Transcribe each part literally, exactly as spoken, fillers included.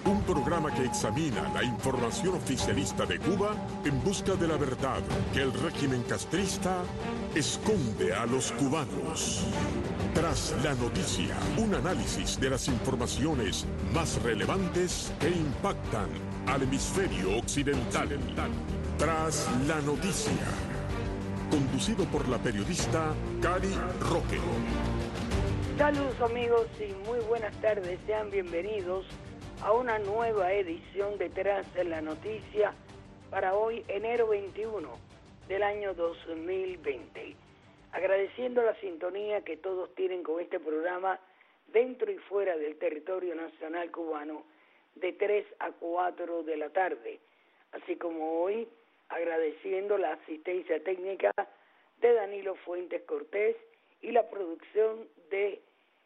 Un programa que examina la información oficialista de Cuba en busca de la verdad que el régimen castrista esconde a los cubanos. Tras la noticia, un análisis de las informaciones más relevantes que impactan al hemisferio occidental. Tras la noticia, conducido por la periodista Cari Roque. Saludos amigos y muy buenas tardes, sean bienvenidos a una nueva edición de Tras la Noticia para hoy, enero veintiuno del año dos mil veinte. Agradeciendo la sintonía que todos tienen con este programa dentro y fuera del territorio nacional cubano de tres a cuatro de la tarde, así como hoy agradeciendo la asistencia técnica de Danilo Fuentes Cortés y la producción de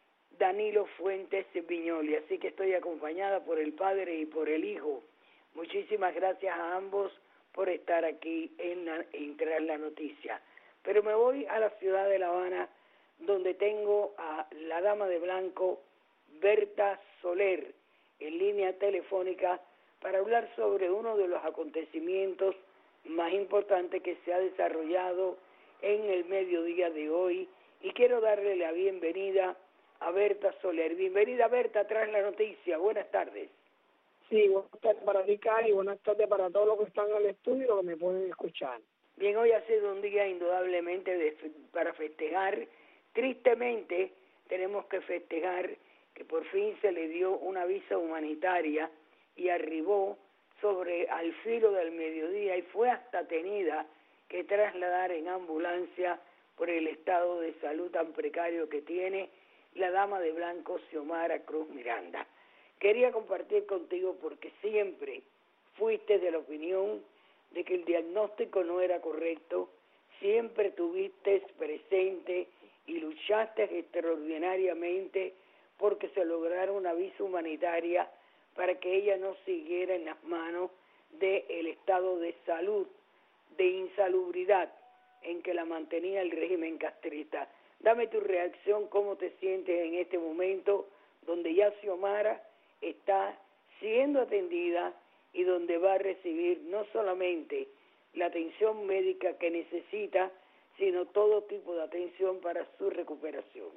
Danilo Fuentes Viñoli, así que estoy acompañada por el Padre y por el Hijo. Muchísimas gracias a ambos por estar aquí en, la, en Tras la Noticia. Pero me voy a la ciudad de La Habana, donde tengo a la dama de blanco, Berta Soler, en línea telefónica para hablar sobre uno de los acontecimientos más importantes que se ha desarrollado en el mediodía de hoy, y quiero darle la bienvenida a Berta Soler. Bienvenida, Berta, Tras la Noticia. Buenas tardes. Sí, buenas tardes para ti, Cari, y buenas tardes para todos los que están en el estudio que me pueden escuchar. Bien, hoy ha sido un día indudablemente de, para festejar. Tristemente, tenemos que festejar que por fin se le dio una visa humanitaria y arribó sobre al filo del mediodía y fue hasta tenida que trasladar en ambulancia por el estado de salud tan precario que tiene la dama de blanco Xiomara Cruz Miranda. Quería compartir contigo porque siempre fuiste de la opinión de que el diagnóstico no era correcto, siempre tuviste presente y luchaste extraordinariamente porque se lograra una visa humanitaria para que ella no siguiera en las manos del estado de salud, de insalubridad en que la mantenía el régimen castrista. Dame tu reacción, cómo te sientes en este momento donde ya Xiomara está siendo atendida y donde va a recibir no solamente la atención médica que necesita, sino todo tipo de atención para su recuperación.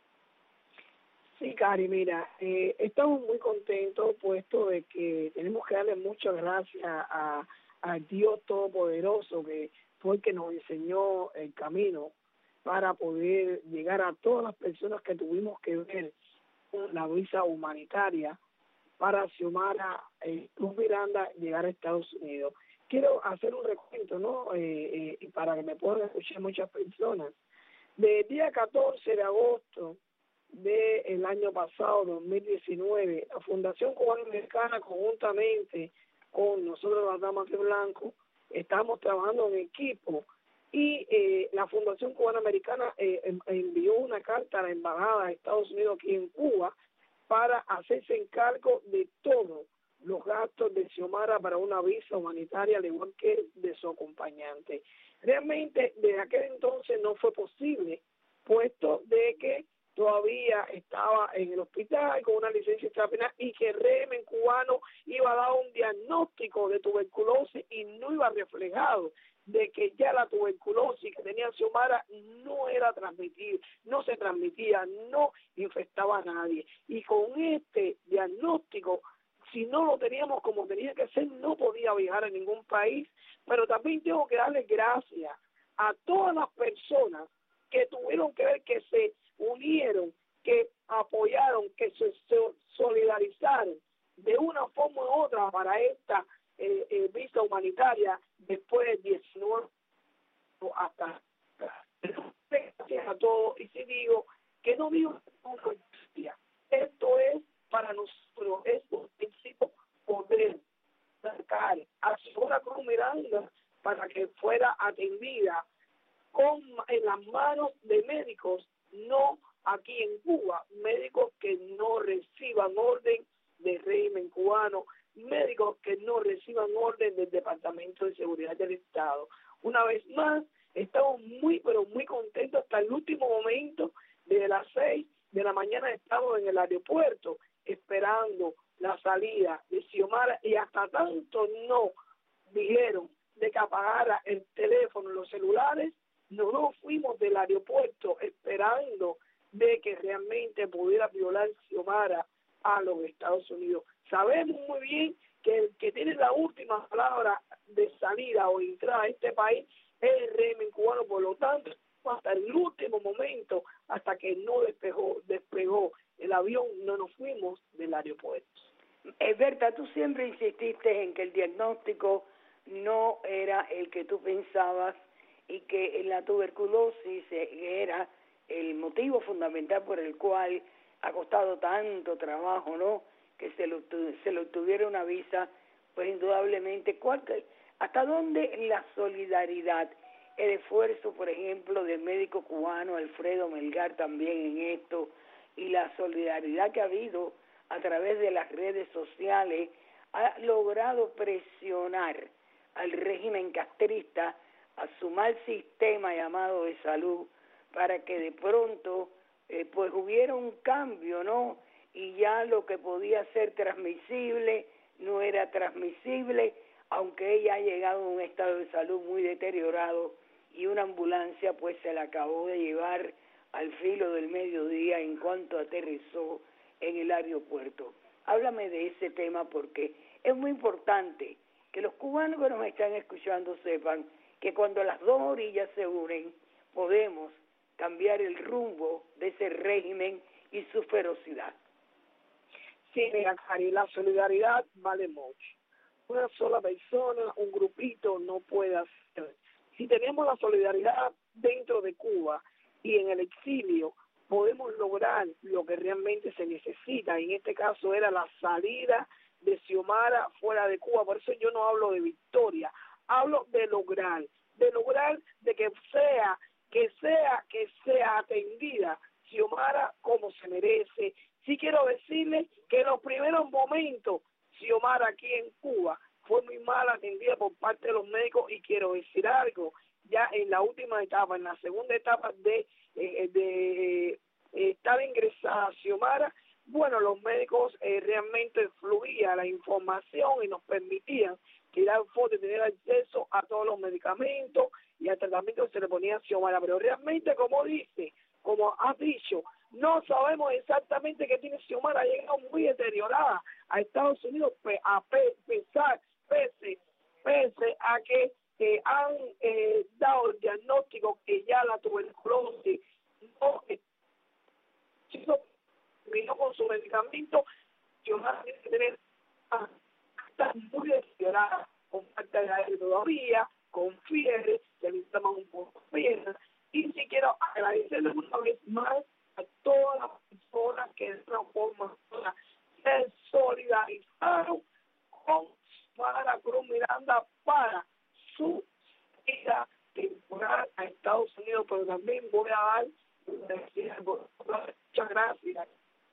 Sí, Cari, mira, eh, estamos muy contentos puesto de que tenemos que darle muchas gracias a, a Dios Todopoderoso, que fue el que nos enseñó el camino para poder llegar a todas las personas que tuvimos que ver con la visa humanitaria para Xiomara eh, Cruz Miranda llegar a Estados Unidos. Quiero hacer un recuento, ¿no? Eh, eh, para que me puedan escuchar muchas personas. Del día catorce de agosto del año pasado, dos mil diecinueve, la Fundación Cubano-Americana, conjuntamente con nosotros las Damas de Blanco, estamos trabajando en equipo. Y eh, la Fundación Cubana-Americana eh, envió una carta a la Embajada de Estados Unidos aquí en Cuba para hacerse encargo de todos los gastos de Xiomara para una visa humanitaria, al igual que de su acompañante. Realmente, desde aquel entonces no fue posible, puesto de que todavía estaba en el hospital con una licencia extrapenal y que el régimen cubano iba a dar un diagnóstico de tuberculosis y no iba reflejado de que ya la tuberculosis que tenía Xiomara no era transmitida, no se transmitía, no infectaba a nadie. Y con este diagnóstico, si no lo teníamos como tenía que ser, no podía viajar a ningún país. Pero también tengo que darle gracias a todas las personas que tuvieron que ver, que se unieron, que apoyaron, que se solidarizaron de una forma u otra para esta eh, eh, visa humanitaria después del diecinueve hasta gracias a todos. Y si digo que no digo esto es para nosotros, es un principio poder sacar a Xiomara Cruz Miranda para que fuera atendida con en las manos de médicos, no aquí en Cuba, médicos que no reciban orden del régimen cubano, médicos que no reciban orden del Departamento de Seguridad del Estado. Una vez más, estamos muy, pero muy contentos hasta el último momento. Desde las seis de la mañana estamos en el aeropuerto esperando la la salida de Xiomara y hasta tanto no dijeron de que apagara el teléfono, los celulares, no nos fuimos del aeropuerto esperando de que realmente pudiera violar Xiomara a los Estados Unidos. Sabemos muy bien que el que tiene la última palabra de salida o entrada a este país es el régimen cubano, por lo tanto, hasta el último momento, hasta que no despegó, despegó el avión, no nos fuimos del aeropuerto. Berta, tú siempre insististe en que el diagnóstico no era el que tú pensabas y que la tuberculosis era el motivo fundamental por el cual ha costado tanto trabajo, ¿no?, que se lo, se lo tuviera una visa. Pues indudablemente, ¿cuál, ¿hasta dónde la solidaridad, el esfuerzo, por ejemplo, del médico cubano Alfredo Melgar también en esto, y la solidaridad que ha habido a través de las redes sociales, ha logrado presionar al régimen castrista, a su mal sistema llamado de salud, para que de pronto eh, pues hubiera un cambio, ¿no?, y ya lo que podía ser transmisible no era transmisible, aunque ella ha llegado a un estado de salud muy deteriorado y una ambulancia pues se la acabó de llevar al filo del mediodía en cuanto aterrizó en el aeropuerto. Háblame de ese tema porque es muy importante que los cubanos que nos están escuchando sepan que cuando las dos orillas se unen podemos cambiar el rumbo de ese régimen y su ferocidad. Sí, mira, Cari, la solidaridad vale mucho. Una sola persona, un grupito no puede hacer. Si tenemos la solidaridad dentro de Cuba y en el exilio, podemos lograr lo que realmente se necesita. En este caso era la salida de Xiomara fuera de Cuba. Por eso yo no hablo de victoria, hablo de lograr, de lograr de que sea, que sea, que sea atendida Xiomara como se merece. Sí quiero decirle que en los primeros momentos Xiomara aquí en Cuba fue muy mal atendida por parte de los médicos y quiero decir algo, ya en la última etapa, en la segunda etapa de, eh, de eh, estar ingresada Xiomara, bueno, los médicos eh, realmente fluía la información y nos permitían tirar fotos y tener acceso a todos los medicamentos y al tratamiento que se le ponía a Xiomara, pero realmente, como dice, como has dicho, no sabemos exactamente qué tiene Xiomara, ha llegado muy deteriorada a Estados Unidos, a pesar, pese, pese a que eh, han eh, dado el diagnóstico que ya la tuberculosis no terminó con su medicamento. Xiomara tiene que tener, ah, está muy deteriorada, con falta de aire todavía, con fiebre, se le toman un poco de pena, y si quiero agradecerle una vez más a todas las personas que de una forma se solidarizaron con Xiomara Cruz Miranda para su vida temporal a Estados Unidos, pero también voy a dar muchas gracias.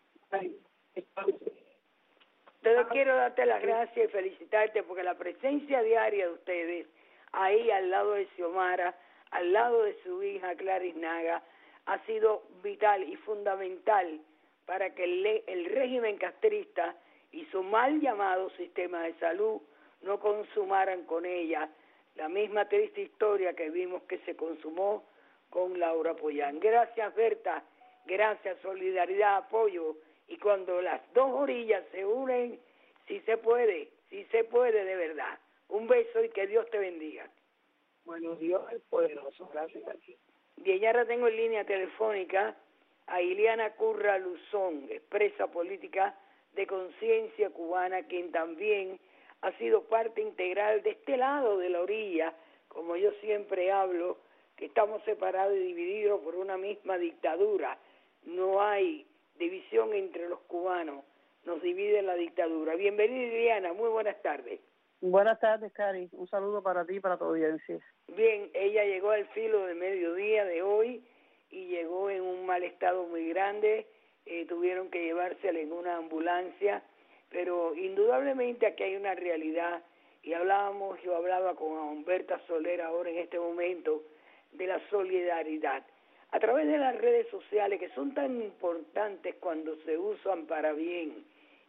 Yo quiero darte las gracias y felicitarte porque la presencia diaria de ustedes ahí al lado de Xiomara, al lado de su hija Claris Naga, ha sido vital y fundamental para que el, el régimen castrista y su mal llamado sistema de salud no consumaran con ella la misma triste historia que vimos que se consumó con Laura Pollán. Gracias, Berta, gracias, solidaridad, apoyo, y cuando las dos orillas se unen, si se puede, si se puede de verdad. Un beso y que Dios te bendiga. Bueno, Dios es poderoso, gracias a ti. Bien, ya ahora tengo en línea telefónica a Ileana Curra Luzón, expresa política de Conciencia Cubana, quien también ha sido parte integral de este lado de la orilla, como yo siempre hablo, que estamos separados y divididos por una misma dictadura. No hay división entre los cubanos, nos divide la dictadura. Bienvenida, Ileana, muy buenas tardes. Buenas tardes, Cari. Un saludo para ti y para tu audiencia. Bien, ella llegó al filo del mediodía de hoy y llegó en un mal estado muy grande. Eh, tuvieron que llevársela en una ambulancia, pero indudablemente aquí hay una realidad. Y hablábamos, yo hablaba con Humberta Soler ahora en este momento, de la solidaridad. A través de las redes sociales, que son tan importantes cuando se usan para bien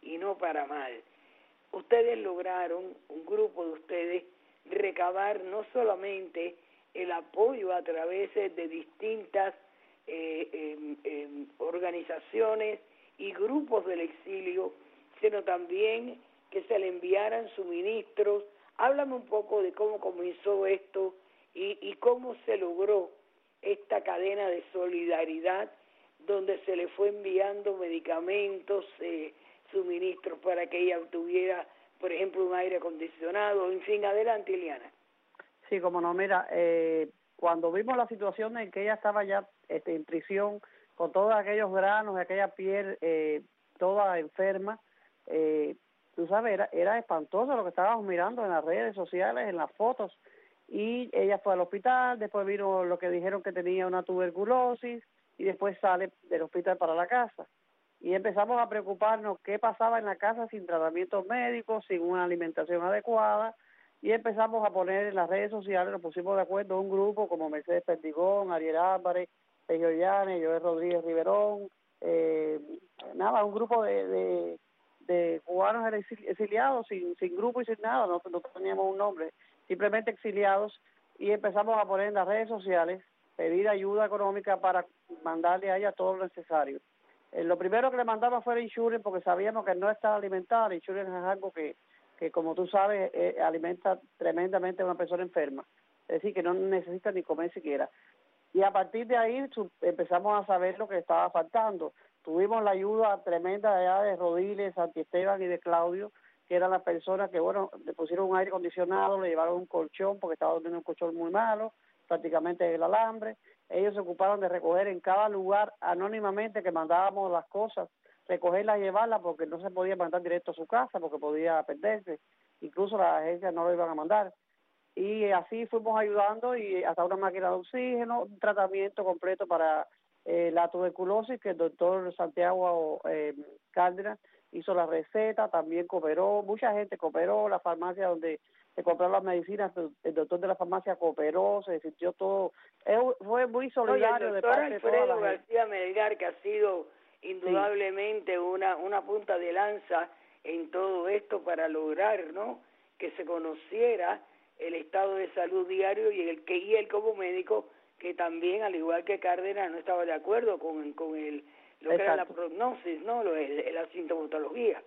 y no para mal. Ustedes lograron, un grupo de ustedes, recabar no solamente el apoyo a través de distintas eh, eh, eh, organizaciones y grupos del exilio, sino también que se le enviaran suministros. Háblame un poco de cómo comenzó esto y, y cómo se logró esta cadena de solidaridad donde se le fue enviando medicamentos, eh, suministros para que ella tuviera, por ejemplo, un aire acondicionado. En fin, adelante, Ileana. Sí, como no, mira, eh, cuando vimos la situación en que ella estaba ya este, en prisión, con todos aquellos granos, aquella piel eh, toda enferma, eh, tú sabes, era, era espantoso lo que estábamos mirando en las redes sociales, en las fotos, y ella fue al hospital, después vino lo que dijeron que tenía una tuberculosis, y después sale del hospital para la casa. Y empezamos a preocuparnos qué pasaba en la casa sin tratamientos médicos, sin una alimentación adecuada, y empezamos a poner en las redes sociales, nos pusimos de acuerdo un grupo como Mercedes Perdigón, Ariel Álvarez, Sergio Llanes, Joel Rodríguez Riverón, eh, nada, un grupo de, de, de cubanos exiliados sin, sin grupo y sin nada, no, no teníamos un nombre, simplemente exiliados, y empezamos a poner en las redes sociales, pedir ayuda económica para mandarle a ella todo lo necesario. Eh, lo primero que le mandaba fue el insurance, porque sabíamos que no estaba alimentada. El insurance es algo que, que como tú sabes, eh, alimenta tremendamente a una persona enferma, es decir, que no necesita ni comer siquiera. Y a partir de ahí su, empezamos a saber lo que estaba faltando. Tuvimos la ayuda tremenda allá de Rodiles, Santi Esteban y de Claudio, que eran las personas que, bueno, le pusieron un aire acondicionado, le llevaron un colchón, porque estaba durmiendo un colchón muy malo, prácticamente el alambre. Ellos se ocuparon de recoger en cada lugar anónimamente que mandábamos las cosas, recogerlas y llevarlas, porque no se podía mandar directo a su casa, porque podía perderse. Incluso las agencias no lo iban a mandar. Y así fuimos ayudando, y hasta una máquina de oxígeno, un tratamiento completo para eh, la tuberculosis, que el doctor Santiago eh, Cárdenas hizo la receta, también cooperó, mucha gente cooperó, la farmacia donde se compraron las medicinas, el doctor de la farmacia cooperó, se sintió todo, fue muy solidario. Oye, el de parte de toda la Alfredo gente. García Melgar, que ha sido indudablemente sí. una, una punta de lanza en todo esto para lograr, ¿no?, que se conociera el estado de salud diario, y el que y él como médico, que también, al igual que Cárdenas, no estaba de acuerdo con, con el, lo que era la prognosis, ¿no?, lo, el, la sintomatología.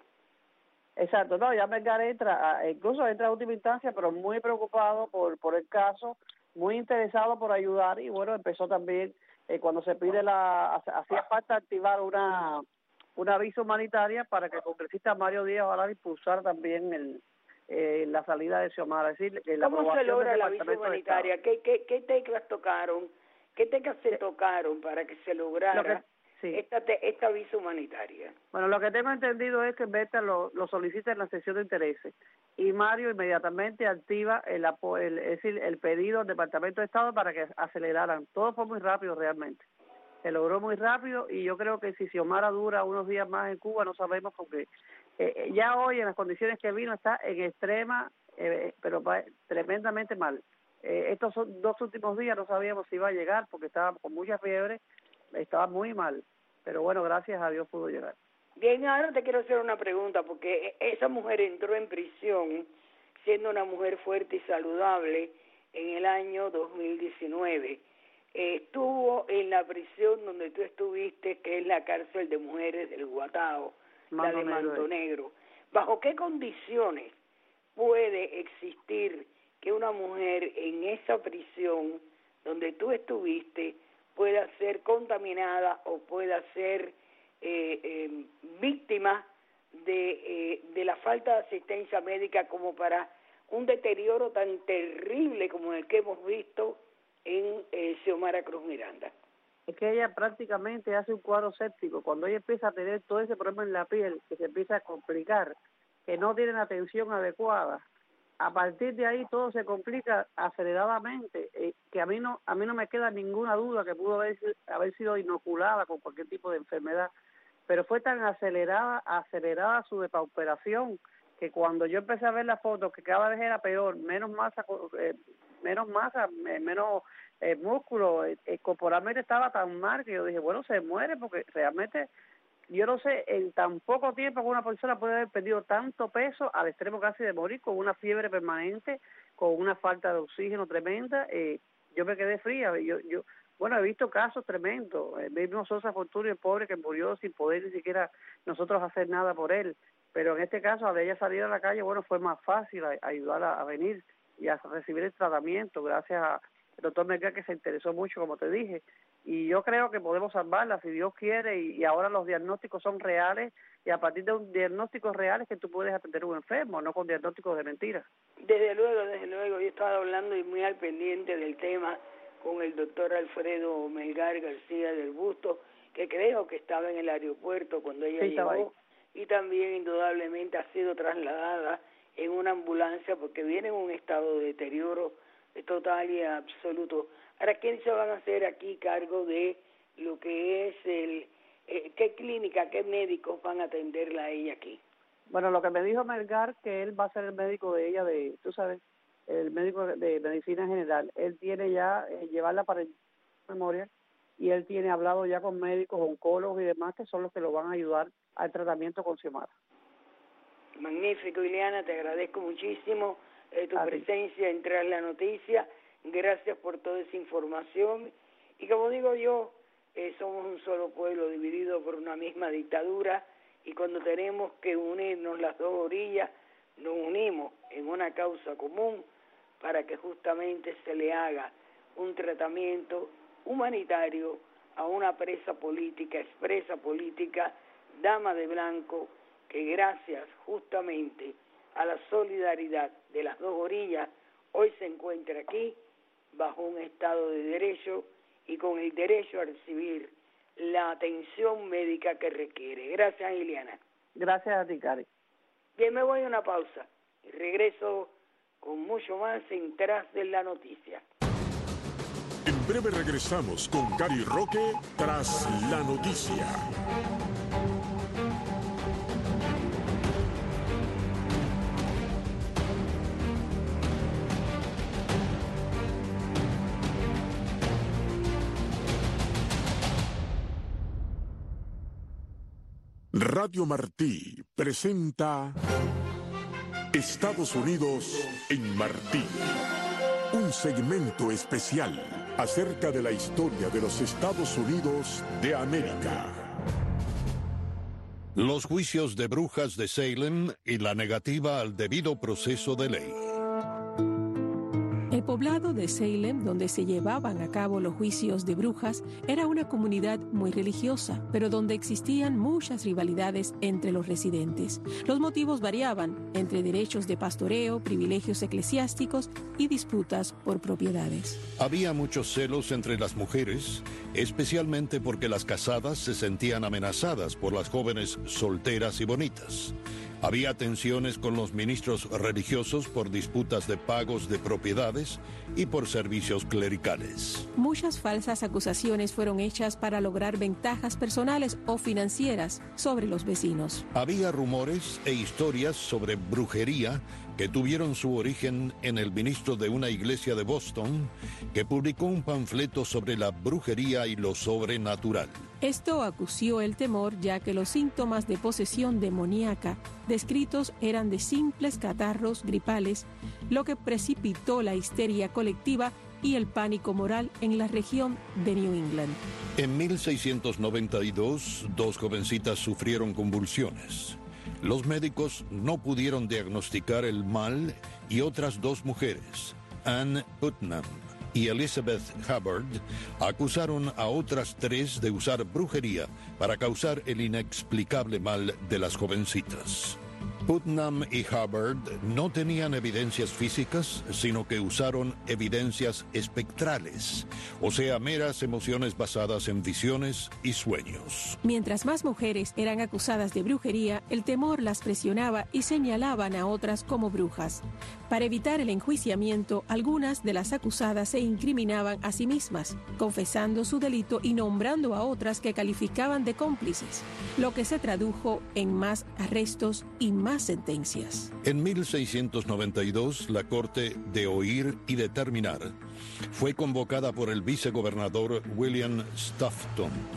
Exacto, no, ya Melgar entra, incluso entra a última instancia, pero muy preocupado por, por el caso, muy interesado por ayudar, y bueno, empezó también, eh, cuando se pide la, hacía falta activar una una visa humanitaria para que el congresista Mario Díaz ojalá impulsara también el eh, la salida de Xiomara. Es decir, la ¿cómo se logra la visa humanitaria? ¿Qué, qué, ¿Qué teclas tocaron? ¿Qué teclas se tocaron para que se lograra que, sí. esta, te, esta visa humanitaria? Bueno, lo que tengo entendido es que Berta lo, lo solicita en la sección de intereses, y Mario inmediatamente activa el, el, es decir, el pedido al Departamento de Estado para que aceleraran. Todo fue muy rápido realmente. Se logró muy rápido, y yo creo que si Xiomara dura unos días más en Cuba, no sabemos, porque eh, ya hoy en las condiciones que vino está en extrema, eh, pero tremendamente mal. Eh, estos son, dos últimos días no sabíamos si iba a llegar, porque estaba con mucha fiebre, estaba muy mal, pero bueno, gracias a Dios pudo llegar. Bien, ahora te quiero hacer una pregunta, porque esa mujer entró en prisión siendo una mujer fuerte y saludable en el año dos mil diecinueve. Eh, estuvo en la prisión donde tú estuviste, que es la cárcel de mujeres del Guatao, la de Manto Negro. ¿Bajo qué condiciones puede existir que una mujer en esa prisión donde tú estuviste pueda ser contaminada o pueda ser eh, eh, víctima de, eh, de la falta de asistencia médica, como para un deterioro tan terrible como el que hemos visto en eh, Xiomara Cruz Miranda? Es que ella prácticamente hace un cuadro séptico. Cuando ella empieza a tener todo ese problema en la piel, que se empieza a complicar, que no tienen atención adecuada, a partir de ahí todo se complica aceleradamente, eh, que a mí no a mí no me queda ninguna duda que pudo haber, haber sido inoculada con cualquier tipo de enfermedad, pero fue tan acelerada, acelerada su depauperación, que cuando yo empecé a ver las fotos, que cada vez era peor, menos masa, eh, menos masa, menos eh, músculo, eh, corporalmente estaba tan mal que yo dije, bueno, se muere, porque realmente yo no sé, en tan poco tiempo que una persona puede haber perdido tanto peso al extremo casi de morir, con una fiebre permanente, con una falta de oxígeno tremenda. Eh, yo me quedé fría. Yo, yo, bueno, he visto casos tremendos. El mismo Sosa Fortunio, el pobre que murió sin poder ni siquiera nosotros hacer nada por él. Pero en este caso, al ella salir a la calle, bueno, fue más fácil a, a ayudarla a venir y a recibir el tratamiento, gracias al doctor Melgar, que se interesó mucho, como te dije. Y yo creo que podemos salvarla si Dios quiere, y, y ahora los diagnósticos son reales, y a partir de un diagnóstico real es que tú puedes atender a un enfermo, no con diagnósticos de mentiras. Desde luego, desde luego, yo estaba hablando y muy al pendiente del tema con el doctor Alfredo Melgar García del Busto, que creo que estaba en el aeropuerto cuando ella sí, llegó, y también indudablemente ha sido trasladada en una ambulancia porque viene en un estado de deterioro total y absoluto. Ahora, ¿quién se van a hacer aquí cargo de lo que es el, eh, qué clínica, qué médicos van a atenderla a ella aquí? Bueno, lo que me dijo Melgar, que él va a ser el médico de ella, de, tú sabes, el médico de medicina general. Él tiene ya, eh, llevarla para el memoria, y él tiene hablado ya con médicos, oncólogos y demás, que son los que lo van a ayudar al tratamiento con Xiomara. Magnífico, Ileana, te agradezco muchísimo eh, tu a presencia en Tras la Noticia. Gracias por toda esa información. Y como digo yo, eh, somos un solo pueblo dividido por una misma dictadura, y cuando tenemos que unirnos las dos orillas, nos unimos en una causa común para que justamente se le haga un tratamiento humanitario a una presa política, expresa política, dama de blanco, que gracias justamente a la solidaridad de las dos orillas, hoy se encuentra aquí bajo un Estado de Derecho y con el derecho a recibir la atención médica que requiere. Gracias, Ileana. Gracias a ti, Cari. Bien, me voy a una pausa y regreso con mucho más en Tras de la Noticia. En breve regresamos con Cari Roque Tras la Noticia. Radio Martí presenta Estados Unidos en Martí, un segmento especial acerca de la historia de los Estados Unidos de América. Los juicios de brujas de Salem y la negativa al debido proceso de ley. El poblado de Salem, donde se llevaban a cabo los juicios de brujas, era una comunidad muy religiosa, pero donde existían muchas rivalidades entre los residentes. Los motivos variaban entre derechos de pastoreo, privilegios eclesiásticos y disputas por propiedades. Había muchos celos entre las mujeres, especialmente porque las casadas se sentían amenazadas por las jóvenes solteras y bonitas. Había tensiones con los ministros religiosos por disputas de pagos de propiedades y por servicios clericales. Muchas falsas acusaciones fueron hechas para lograr ventajas personales o financieras sobre los vecinos. Había rumores e historias sobre brujería que tuvieron su origen en el ministro de una iglesia de Boston, que publicó un panfleto sobre la brujería y lo sobrenatural. Esto acució el temor, ya que los síntomas de posesión demoníaca descritos eran de simples catarros gripales, lo que precipitó la histeria colectiva y el pánico moral en la región de New England. En mil seiscientos noventa y dos, dos jovencitas sufrieron convulsiones. Los médicos no pudieron diagnosticar el mal y otras dos mujeres, Ann Putnam y Elizabeth Hubbard, acusaron a otras tres de usar brujería para causar el inexplicable mal de las jovencitas. Putnam y Hubbard no tenían evidencias físicas, sino que usaron evidencias espectrales, o sea, meras emociones basadas en visiones y sueños. Mientras más mujeres eran acusadas de brujería, el temor las presionaba y señalaban a otras como brujas. Para evitar el enjuiciamiento, algunas de las acusadas se incriminaban a sí mismas, confesando su delito y nombrando a otras que calificaban de cómplices, lo que se tradujo en más arrestos y más sentencias. En mil seiscientos noventa y dos, la Corte de Oír y Determinar fue convocada por el vicegobernador William Stoughton,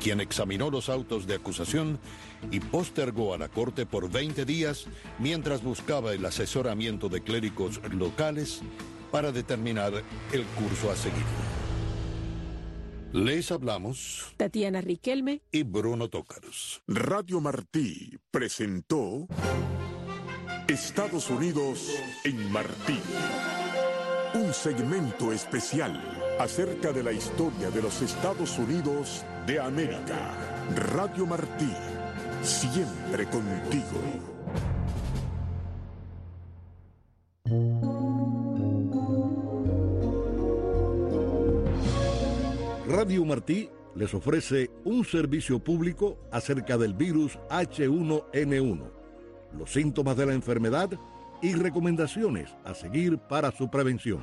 quien examinó los autos de acusación y postergó a la corte por veinte días mientras buscaba el asesoramiento de clérigos locales para determinar el curso a seguir. Les hablamos Tatiana Riquelme y Bruno Tócaros. Radio Martí presentó Estados Unidos en Martí. Un segmento especial acerca de la historia de los Estados Unidos de América. Radio Martí, siempre contigo. Radio Martí les ofrece un servicio público acerca del virus H uno N uno, los síntomas de la enfermedad y recomendaciones a seguir para su prevención.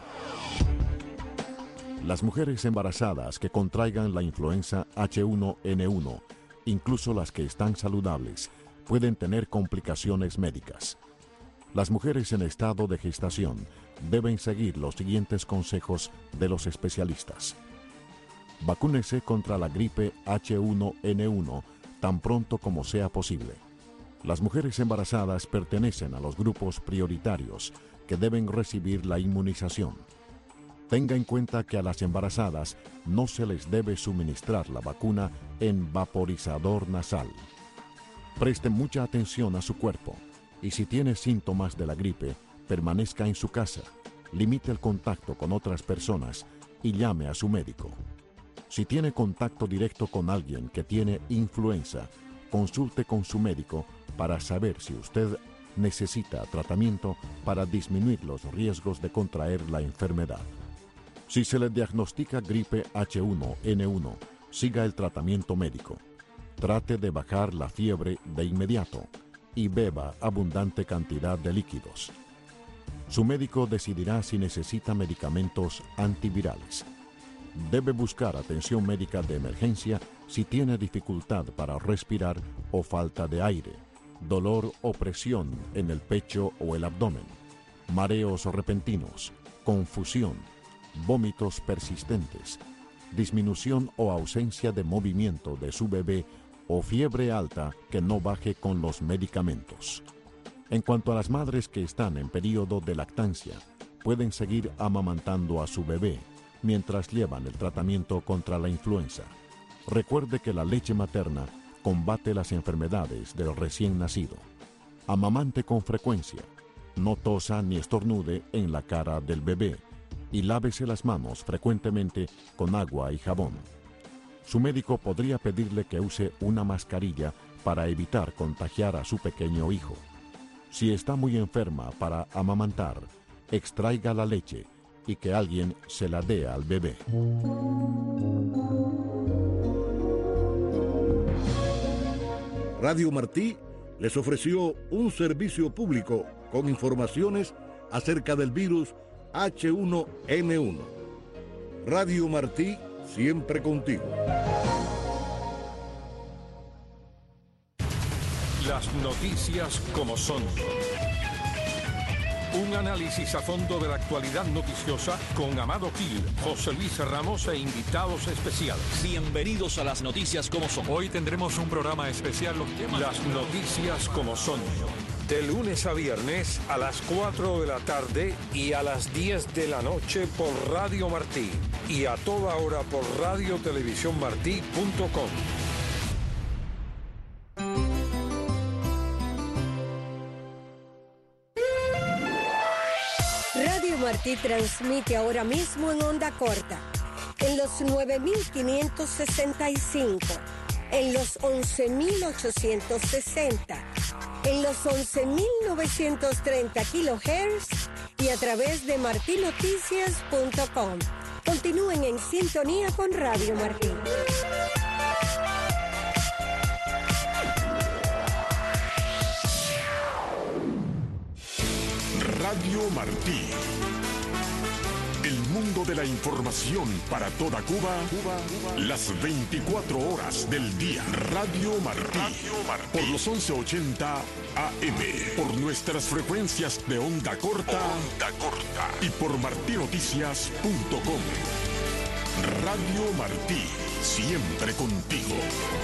Las mujeres embarazadas que contraigan la influenza H uno N uno, incluso las que están saludables, pueden tener complicaciones médicas. Las mujeres en estado de gestación deben seguir los siguientes consejos de los especialistas. Vacúnese contra la gripe H uno N uno tan pronto como sea posible. Las mujeres embarazadas pertenecen a los grupos prioritarios que deben recibir la inmunización. Tenga en cuenta que a las embarazadas no se les debe suministrar la vacuna en vaporizador nasal. Preste mucha atención a su cuerpo y si tiene síntomas de la gripe, permanezca en su casa, limite el contacto con otras personas y llame a su médico. Si tiene contacto directo con alguien que tiene influenza, consulte con su médico para saber si usted necesita tratamiento para disminuir los riesgos de contraer la enfermedad. Si se le diagnostica gripe H uno N uno, siga el tratamiento médico. Trate de bajar la fiebre de inmediato y beba abundante cantidad de líquidos. Su médico decidirá si necesita medicamentos antivirales. Debe buscar atención médica de emergencia si tiene dificultad para respirar o falta de aire, dolor o presión en el pecho o el abdomen, mareos repentinos, confusión, vómitos persistentes, disminución o ausencia de movimiento de su bebé o fiebre alta que no baje con los medicamentos. En cuanto a las madres que están en periodo de lactancia, pueden seguir amamantando a su bebé mientras llevan el tratamiento contra la influenza. Recuerde que la leche materna combate las enfermedades del recién nacido. Amamante con frecuencia. No tosa ni estornude en la cara del bebé y lávese las manos frecuentemente con agua y jabón. Su médico podría pedirle que use una mascarilla para evitar contagiar a su pequeño hijo. Si está muy enferma para amamantar, extraiga la leche y que alguien se la dé al bebé. Radio Martí les ofreció un servicio público con informaciones acerca del virus H uno N uno. Radio Martí, siempre contigo. Las noticias como son. Un análisis a fondo de la actualidad noticiosa con Amado Gil, José Luis Ramos e invitados especiales. Bienvenidos a las noticias como son. Hoy tendremos un programa especial. Los temas. Las noticias como son. De lunes a viernes a las cuatro de la tarde y a las diez de la noche por Radio Martí. Y a toda hora por radio televisión martí punto com. Radio Martí transmite ahora mismo en onda corta, en los nueve mil quinientos sesenta y cinco, en los once mil ochocientos sesenta, en los once mil novecientos treinta kilohertz y a través de martí noticias punto com. Continúen en sintonía con Radio Martí. Radio Martí. El mundo de la información para toda Cuba, Cuba, Cuba. Las veinticuatro horas del día. Radio Martí. Radio Martí. Por los once ochenta A M. Por nuestras frecuencias de onda corta. Onda corta. Y por martí noticias punto com. Radio Martí. siempre contigo.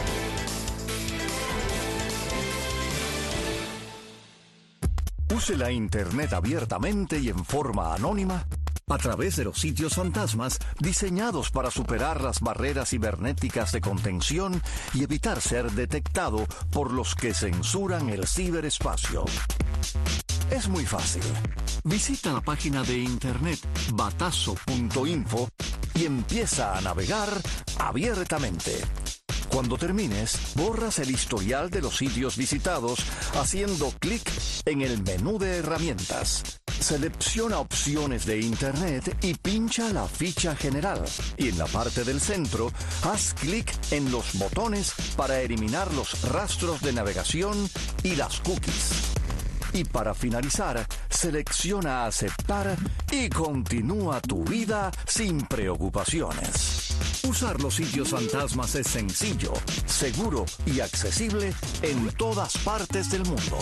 Use la Internet abiertamente y en forma anónima a través de los sitios fantasmas diseñados para superar las barreras cibernéticas de contención y evitar ser detectado por los que censuran el ciberespacio. Es muy fácil. Visita la página de internet batazo punto info y empieza a navegar abiertamente. Cuando termines, borras el historial de los sitios visitados haciendo clic en el menú de herramientas. Selecciona opciones de Internet y pincha la ficha general. Y en la parte del centro, haz clic en los botones para eliminar los rastros de navegación y las cookies. Y para finalizar, selecciona aceptar y continúa tu vida sin preocupaciones. Usar los sitios fantasmas es sencillo, seguro y accesible en todas partes del mundo.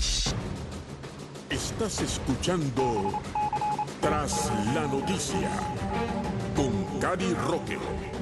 Estás escuchando Tras la Noticia con Cari Roque.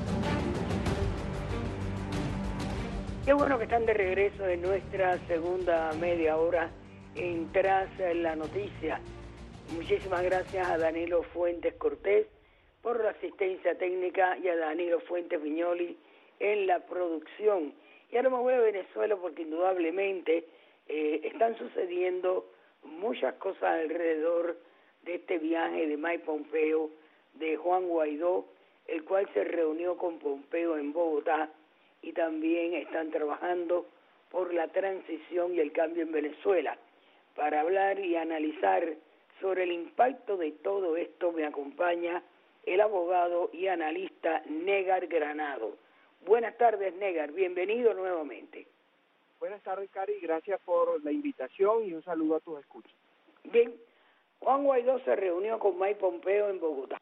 Qué bueno que están de regreso en nuestra segunda media hora en Tras la Noticia. Muchísimas gracias a Danilo Fuentes Cortés por la asistencia técnica y a Danilo Fuentes Viñoli en la producción. Y ahora me voy a Venezuela porque indudablemente eh, están sucediendo muchas cosas alrededor de este viaje de Mike Pompeo, de Juan Guaidó, el cual se reunió con Pompeo en Bogotá, y también están trabajando por la transición y el cambio en Venezuela. Para hablar y analizar sobre el impacto de todo esto me acompaña el abogado y analista Negar Granado. Buenas tardes, Negar, bienvenido nuevamente. Buenas tardes, Cari, gracias por la invitación y un saludo a tus escuchas. Bien, Juan Guaidó se reunió con Mike Pompeo en Bogotá.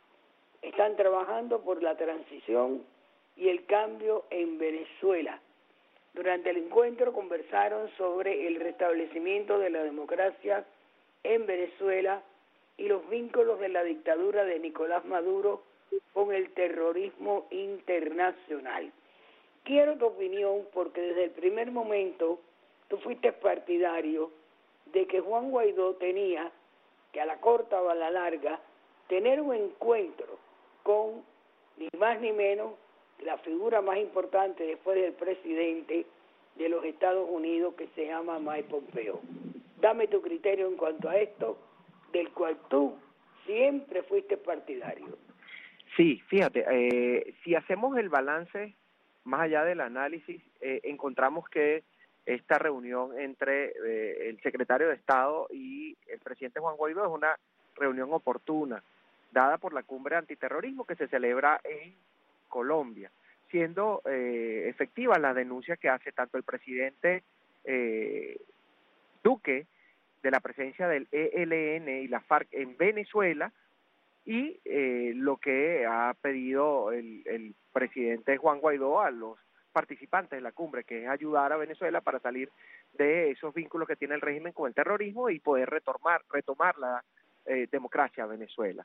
Están trabajando por la transición y el cambio en Venezuela. Durante el encuentro conversaron sobre el restablecimiento de la democracia en Venezuela y los vínculos de la dictadura de Nicolás Maduro con el terrorismo internacional. Quiero tu opinión porque desde el primer momento tú fuiste partidario de que Juan Guaidó tenía que a la corta o a la larga tener un encuentro con ni más ni menos la figura más importante después del presidente de los Estados Unidos, que se llama Mike Pompeo. Dame tu criterio en cuanto a esto, del cual tú siempre fuiste partidario. Sí, fíjate, eh, si hacemos el balance, más allá del análisis, eh, encontramos que esta reunión entre eh, el secretario de Estado y el presidente Juan Guaidó es una reunión oportuna, dada por la cumbre antiterrorismo que se celebra en Colombia, siendo eh, efectiva la denuncia que hace tanto el presidente eh, Duque de la presencia del E L N y la FARC en Venezuela y eh, lo que ha pedido el, el presidente Juan Guaidó a los participantes de la cumbre, que es ayudar a Venezuela para salir de esos vínculos que tiene el régimen con el terrorismo y poder retomar, retomar la eh, democracia a Venezuela.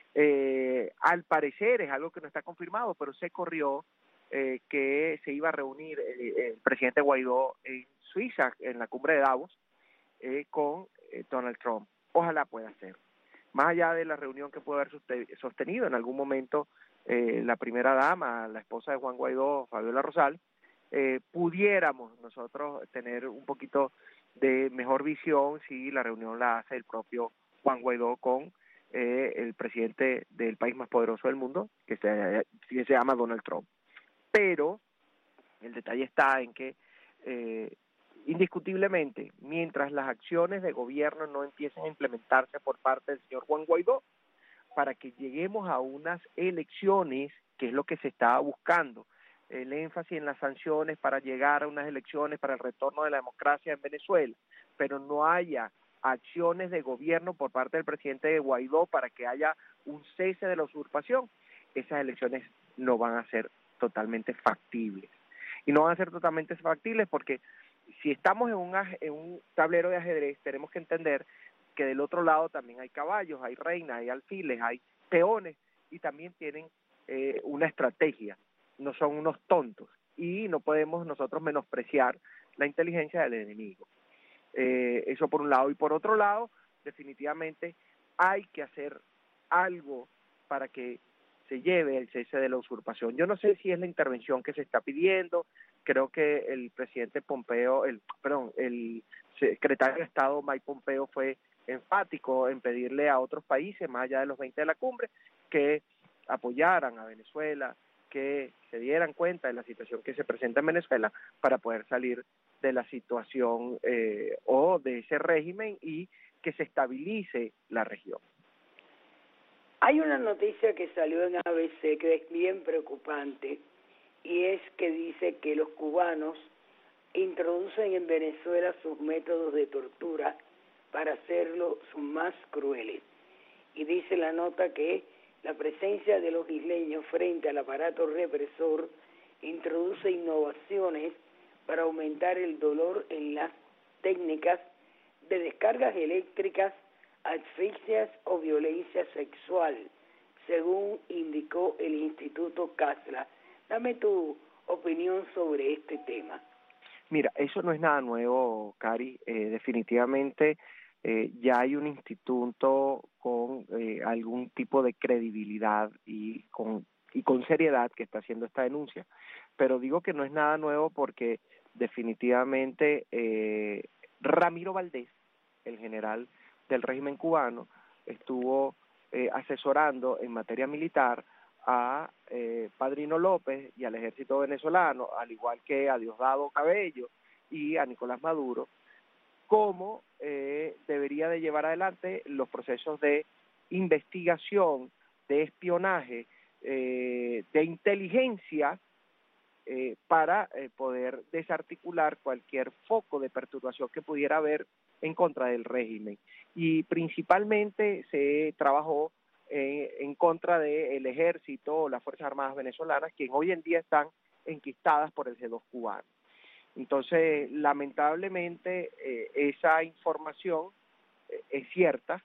Eh, al parecer es algo que no está confirmado, pero se corrió eh, que se iba a reunir eh, el presidente Guaidó en Suiza, en la cumbre de Davos, eh, con eh, Donald Trump. Ojalá pueda ser. Más allá de la reunión que puede haber sostenido en algún momento eh, la primera dama, la esposa de Juan Guaidó, Fabiola Rosal, eh, pudiéramos nosotros tener un poquito de mejor visión si la reunión la hace el propio Juan Guaidó con eh, el presidente del país más poderoso del mundo, que se, que se llama Donald Trump. Pero el detalle está en que eh, indiscutiblemente, mientras las acciones de gobierno no empiecen a implementarse por parte del señor Juan Guaidó, para que lleguemos a unas elecciones, que es lo que se está buscando, el énfasis en las sanciones para llegar a unas elecciones para el retorno de la democracia en Venezuela, pero no haya acciones de gobierno por parte del presidente de Guaidó para que haya un cese de la usurpación, esas elecciones no van a ser totalmente factibles. Y no van a ser totalmente factibles porque si estamos en un, en un tablero de ajedrez, tenemos que entender que del otro lado también hay caballos, hay reinas, hay alfiles, hay peones, y también tienen eh, una estrategia. no son unos tontos y no podemos nosotros menospreciar la inteligencia del enemigo. Eh, eso por un lado. Y por otro lado, definitivamente hay que hacer algo para que se lleve el cese de la usurpación. Yo no sé si es la intervención que se está pidiendo. Creo que el presidente Pompeo, el perdón, el secretario de Estado Mike Pompeo fue enfático en pedirle a otros países, más allá de los veinte de la cumbre, que apoyaran a Venezuela, que se dieran cuenta de la situación que se presenta en Venezuela para poder salir de la situación eh, o de ese régimen y que se estabilice la región. Hay una noticia que salió en A B C que es bien preocupante y es que dice que los cubanos introducen en Venezuela sus métodos de tortura para hacerlos más crueles. Y dice la nota que la presencia de los isleños frente al aparato represor introduce innovaciones para aumentar el dolor en las técnicas de descargas eléctricas, asfixias o violencia sexual, según indicó el Instituto Casla. Dame tu opinión sobre este tema. Mira, eso no es nada nuevo, Cari. Eh, definitivamente eh, ya hay un instituto con eh, algún tipo de credibilidad y con y con seriedad que está haciendo esta denuncia. Pero digo que no es nada nuevo porque definitivamente eh, Ramiro Valdés, el general del régimen cubano, estuvo eh, asesorando en materia militar a eh, Padrino López y al ejército venezolano, al igual que a Diosdado Cabello y a Nicolás Maduro, cómo eh, debería de llevar adelante los procesos de investigación, de espionaje, eh, de inteligencia eh, para eh, poder desarticular cualquier foco de perturbación que pudiera haber en contra del régimen. Y principalmente se trabajó eh, en contra del ejército o las Fuerzas Armadas venezolanas, quien hoy en día están enquistadas por el G dos cubano. Entonces, lamentablemente, eh, esa información eh, es cierta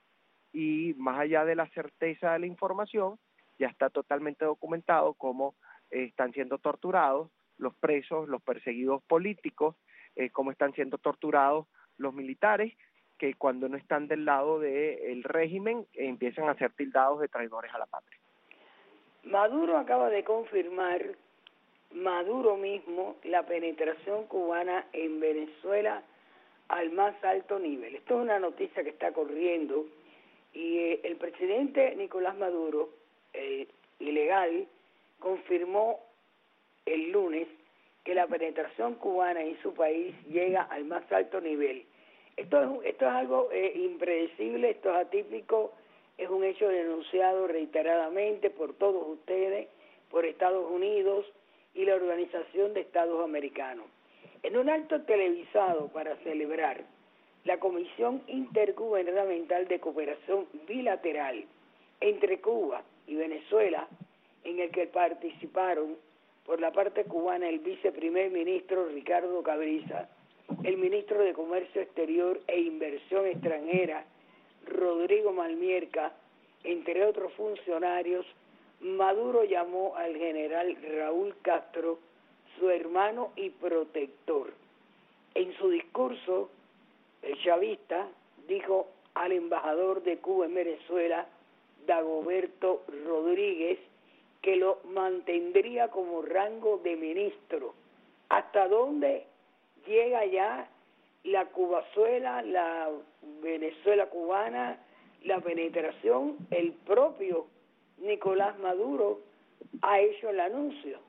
y más allá de la certeza de la información, ya está totalmente documentado cómo eh, están siendo torturados los presos, los perseguidos políticos, eh, cómo están siendo torturados los militares, que cuando no están del lado del régimen eh, empiezan a ser tildados de traidores a la patria. Maduro acaba de confirmar, Maduro mismo, la penetración cubana en Venezuela al más alto nivel. Esto es una noticia que está corriendo y eh, el presidente Nicolás Maduro, eh, ilegal, confirmó el lunes que la penetración cubana en su país llega al más alto nivel. Esto es, esto es algo eh, impredecible, esto es atípico, es un hecho denunciado reiteradamente por todos ustedes, por Estados Unidos y la Organización de Estados Americanos. En un acto televisado para celebrar la Comisión Intergubernamental de Cooperación Bilateral entre Cuba y Venezuela, en el que participaron por la parte cubana el viceprimer ministro Ricardo Cabriza, el ministro de Comercio Exterior e Inversión Extranjera Rodrigo Malmierca, entre otros funcionarios, Maduro llamó al general Raúl Castro su hermano y protector. En su discurso, el chavista dijo al embajador de Cuba en Venezuela, Dagoberto Rodríguez, que lo mantendría como rango de ministro. ¿Hasta dónde llega ya la Cubazuela, la Venezuela cubana, la penetración? El propio Nicolás Maduro ha hecho el anuncio.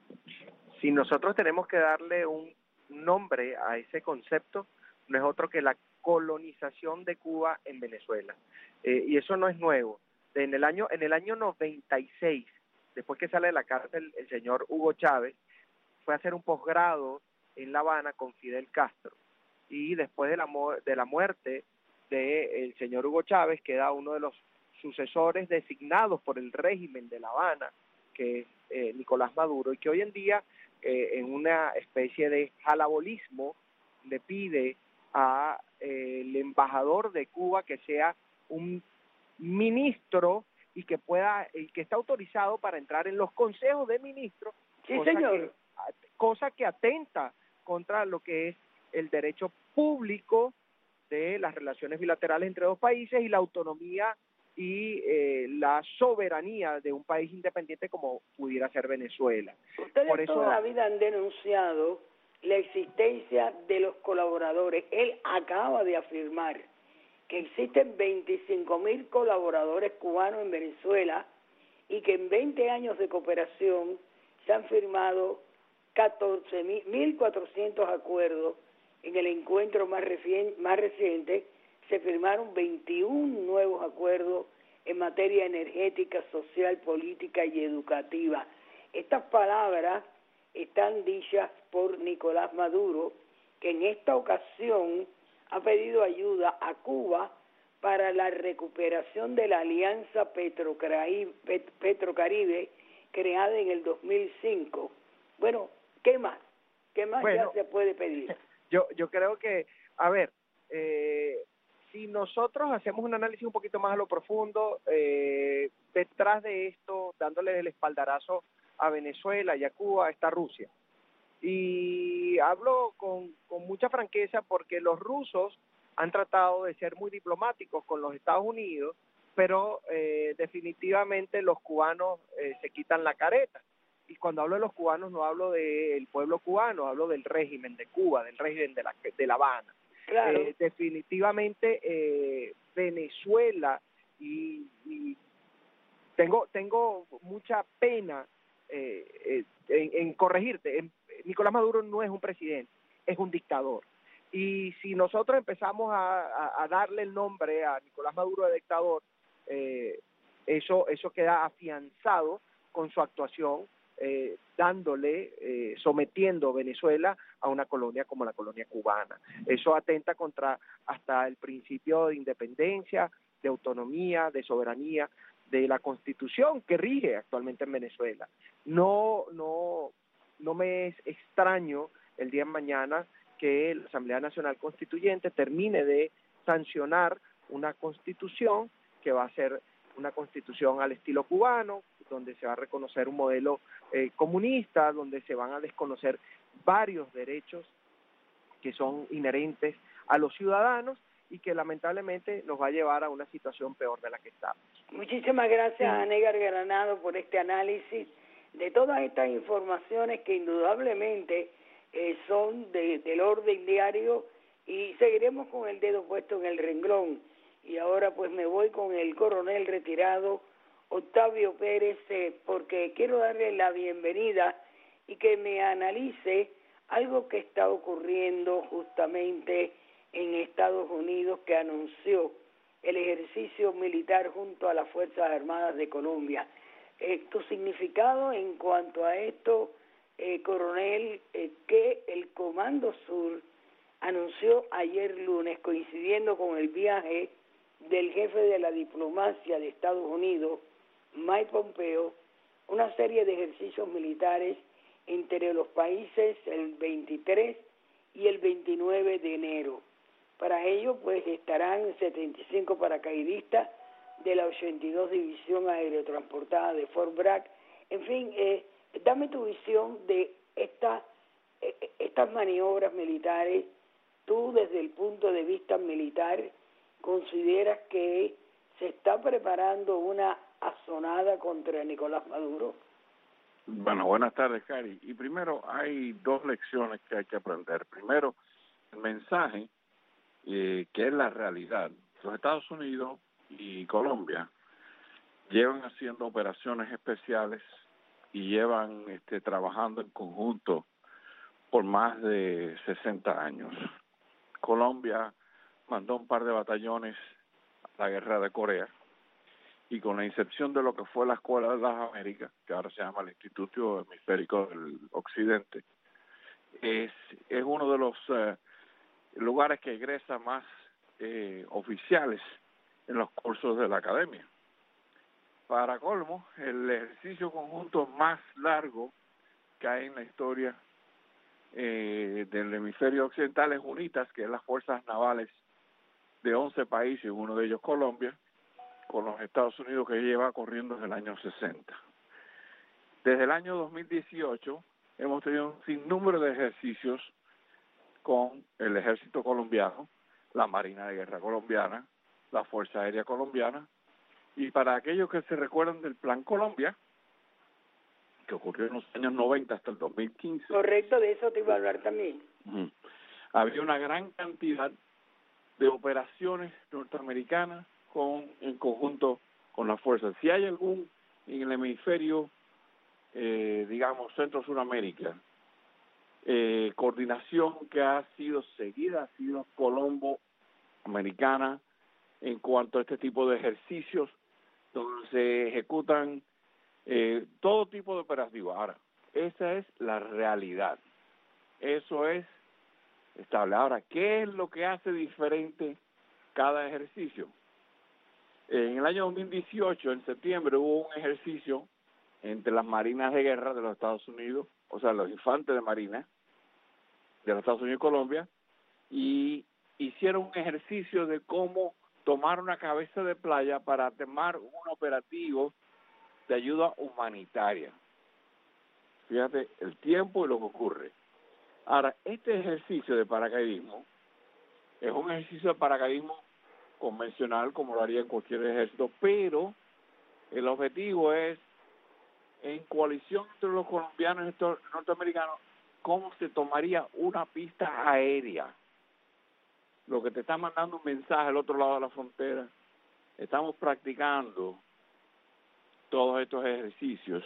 Si nosotros tenemos que darle un nombre a ese concepto, no es otro que la colonización de Cuba en Venezuela. Eh, y eso no es nuevo. En el año, en el año noventa y seis, después que sale de la cárcel el señor Hugo Chávez, fue a hacer un posgrado en La Habana con Fidel Castro. Y después de la, de la muerte del señor Hugo Chávez, queda uno de los sucesores designados por el régimen de La Habana, que es eh, Nicolás Maduro, y que hoy en día, eh, en una especie de jalabolismo, le pide a eh, el embajador de Cuba que sea un ministro y que pueda y que está autorizado para entrar en los consejos de ministros Sí, cosa señor. Que, cosa que atenta contra lo que es el derecho público de las relaciones bilaterales entre dos países y la autonomía y eh, la soberanía de un país independiente como pudiera ser Venezuela. Ustedes Por eso, toda la vida han denunciado la existencia de los colaboradores. Él acaba de afirmar que existen veinticinco mil colaboradores cubanos en Venezuela y que en veinte años de cooperación se han firmado catorce mil cuatrocientos acuerdos. En el encuentro más, recien, más reciente se firmaron veintiún nuevos acuerdos en materia energética, social, política y educativa. Estas palabras están dichas por Nicolás Maduro, que en esta ocasión ha pedido ayuda a Cuba para la recuperación de la Alianza Petrocaribe, Petrocaribe creada en el dos mil cinco. Bueno, ¿qué más? ¿Qué más bueno, ya se puede pedir? Yo, yo creo que, a ver, eh, si nosotros hacemos un análisis un poquito más a lo profundo, eh, detrás de esto, dándole el espaldarazo a Venezuela y a Cuba, está Rusia. Y hablo con, con mucha franqueza porque los rusos han tratado de ser muy diplomáticos con los Estados Unidos, pero eh, definitivamente los cubanos eh, se quitan la careta. Y cuando hablo de los cubanos no hablo del pueblo cubano, hablo del régimen de Cuba, del régimen de La, de la Habana. Claro. Eh, definitivamente eh, Venezuela y, y tengo tengo mucha pena eh, eh, en, en corregirte. En, Nicolás Maduro no es un presidente, es un dictador. Y si nosotros empezamos a, a, a darle el nombre a Nicolás Maduro de dictador, eh, eso eso queda afianzado con su actuación. Eh, dándole, eh, sometiendo Venezuela a una colonia como la colonia cubana. Eso atenta contra hasta el principio de independencia, de autonomía, de soberanía, de la Constitución que rige actualmente en Venezuela. No, no, no me es extraño el día de mañana que la Asamblea Nacional Constituyente termine de sancionar una constitución que va a ser una constitución al estilo cubano, donde se va a reconocer un modelo eh, comunista, donde se van a desconocer varios derechos que son inherentes a los ciudadanos y que lamentablemente nos va a llevar a una situación peor de la que estamos. Muchísimas gracias a Anégar Granado por este análisis de todas estas informaciones que indudablemente eh, son de, del orden diario y seguiremos con el dedo puesto en el renglón. Y ahora pues me voy con el coronel retirado Octavio Pérez, eh, porque quiero darle la bienvenida y que me analice algo que está ocurriendo justamente en Estados Unidos, que anunció el ejercicio militar junto a las Fuerzas Armadas de Colombia. Eh, tu significado en cuanto a esto, eh, coronel, eh, que el Comando Sur anunció ayer lunes, coincidiendo con el viaje del jefe de la diplomacia de Estados Unidos, Mike Pompeo, una serie de ejercicios militares entre los países el veintitrés y el veintinueve de enero. Para ello, pues, estarán setenta y cinco paracaidistas de la ochenta y dos División Aerotransportada de Fort Bragg. En fin, eh, dame tu visión de esta, eh, estas maniobras militares. Tú, desde el punto de vista militar, ¿consideras que se está preparando una asonada contra Nicolás Maduro? Bueno, buenas tardes, Cari. Y primero, hay dos lecciones que hay que aprender. Primero, el mensaje, eh, que es la realidad. Los Estados Unidos y Colombia llevan haciendo operaciones especiales y llevan este, trabajando en conjunto por más de sesenta años. Colombia mandó un par de batallones a la guerra de Corea, y con la incepción de lo que fue la Escuela de las Américas, que ahora se llama el Instituto Hemisférico del Occidente, es, es uno de los eh, lugares que egresa más eh, oficiales en los cursos de la academia. Para colmo, el ejercicio conjunto más largo que hay en la historia eh, del hemisferio occidental es UNITAS, que es las fuerzas navales de once países, uno de ellos Colombia, con los Estados Unidos, que lleva corriendo desde el año sesenta. Desde el año dos mil dieciocho hemos tenido un sinnúmero de ejercicios con el ejército colombiano, la Marina de Guerra colombiana, la Fuerza Aérea colombiana, y para aquellos que se recuerdan del Plan Colombia, que ocurrió en los años noventa hasta el dos mil quince. Correcto, de eso te iba a hablar también. Uh-huh. Había una gran cantidad de operaciones norteamericanas con en conjunto con las fuerzas. Si hay algún en el hemisferio, eh, digamos, Centro-Suramérica, eh, coordinación que ha sido seguida, ha sido Colombo americana en cuanto a este tipo de ejercicios donde se ejecutan eh, todo tipo de operativos. Ahora, esa es la realidad. Eso es estable. Ahora, ¿qué es lo que hace diferente cada ejercicio? En el año dos mil dieciocho, en septiembre, hubo un ejercicio entre las marinas de guerra de los Estados Unidos, o sea, los infantes de marina de los Estados Unidos y Colombia, y hicieron un ejercicio de cómo tomar una cabeza de playa para tomar un operativo de ayuda humanitaria. Fíjate el tiempo y lo que ocurre. Ahora, este ejercicio de paracaidismo es un ejercicio de paracaidismo convencional, como lo haría en cualquier ejército, pero el objetivo es, en coalición entre los colombianos y estos norteamericanos, cómo se tomaría una pista aérea. Lo que te está mandando un mensaje al otro lado de la frontera. Estamos practicando todos estos ejercicios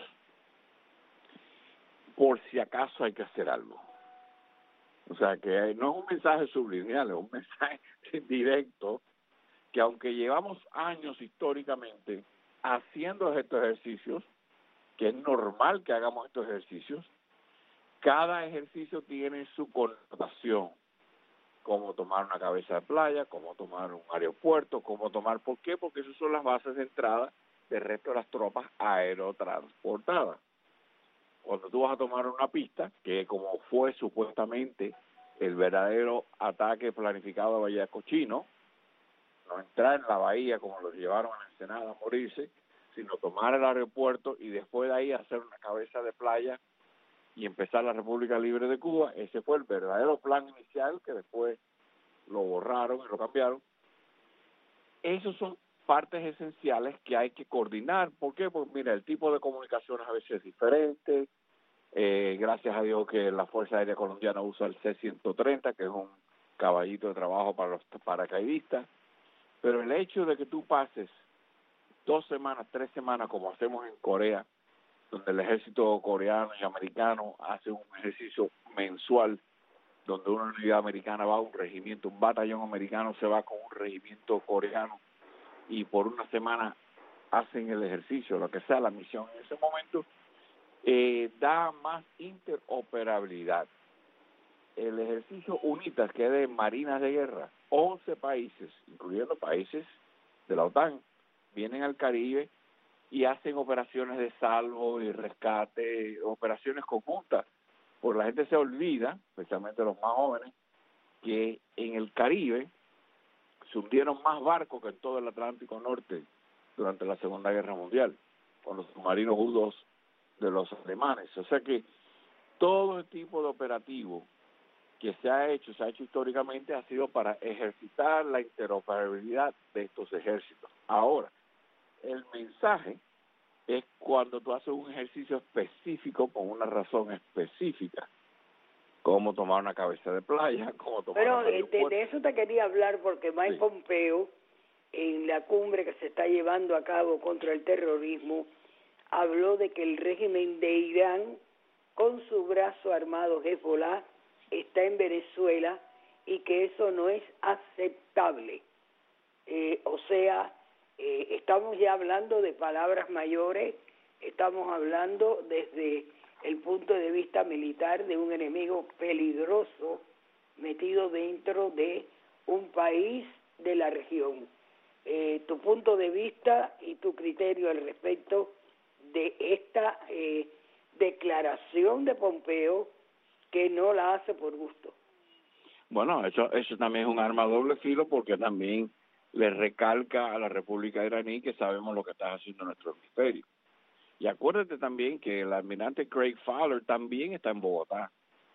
por si acaso hay que hacer algo. O sea, que no es un mensaje subliminal, es un mensaje directo, que aunque llevamos años históricamente haciendo estos ejercicios, que es normal que hagamos estos ejercicios, cada ejercicio tiene su connotación. Cómo tomar una cabeza de playa, cómo tomar un aeropuerto, cómo tomar... ¿Por qué? Porque esas son las bases de entrada del resto de las tropas aerotransportadas. Cuando tú vas a tomar una pista, que como fue supuestamente el verdadero ataque planificado a Bahía Cochino, no entrar en la bahía como los llevaron a la Ensenada a morirse, sino tomar el aeropuerto y después de ahí hacer una cabeza de playa y empezar la República Libre de Cuba. Ese fue el verdadero plan inicial, que después lo borraron y lo cambiaron. Esos son partes esenciales que hay que coordinar. ¿Por qué? Pues mira, el tipo de comunicaciones a veces es diferente. Eh, gracias a Dios que la Fuerza Aérea Colombiana usa el C ciento treinta, que es un caballito de trabajo para los paracaidistas. Pero el hecho de que tú pases dos semanas, tres semanas, como hacemos en Corea, donde el ejército coreano y americano hace un ejercicio mensual, donde una unidad americana va a un regimiento, un batallón americano se va con un regimiento coreano y por una semana hacen el ejercicio, lo que sea la misión en ese momento, eh, da más interoperabilidad. El ejercicio UNITAS, que es de marinas de guerra, once países, incluyendo países de la OTAN, vienen al Caribe y hacen operaciones de salvo y rescate, operaciones conjuntas. Porque la gente se olvida, especialmente los más jóvenes, que en el Caribe se hundieron más barcos que en todo el Atlántico Norte durante la Segunda Guerra Mundial, con los submarinos U dos de los alemanes. O sea que todo el tipo de operativo que se ha hecho, se ha hecho históricamente, ha sido para ejercitar la interoperabilidad de estos ejércitos. Ahora, el mensaje es cuando tú haces un ejercicio específico con una razón específica. Cómo tomar una cabeza de playa, cómo tomar... Pero de, de eso te quería hablar porque Mike sí. Pompeo, en la cumbre que se está llevando a cabo contra el terrorismo, habló de que el régimen de Irán, con su brazo armado Hezbollah, está en Venezuela y que eso no es aceptable. Eh, o sea, eh, estamos ya hablando de palabras mayores, estamos hablando desde el punto de vista militar de un enemigo peligroso metido dentro de un país de la región. Eh, tu punto de vista y tu criterio al respecto de esta eh, declaración de Pompeo, que no la hace por gusto. Bueno, eso eso también es un arma a doble filo, porque también le recalca a la República Iraní que sabemos lo que está haciendo nuestro hemisferio. Y acuérdate también que el almirante Craig Fowler también está en Bogotá.